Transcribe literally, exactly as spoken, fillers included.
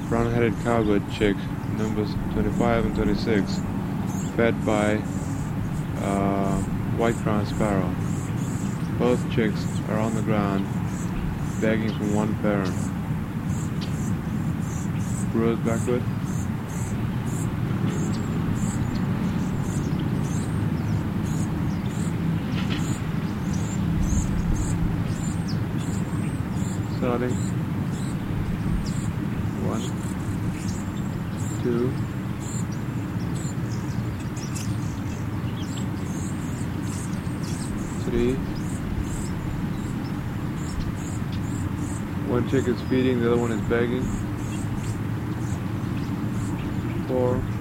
brown-headed cowbird chick, numbers twenty-five and twenty-six, fed by uh, white-crowned sparrow. Both chicks are on the ground, begging for one parent. Brewers backward. Starting. One, two, three. One chick is feeding, the other one is begging. Four.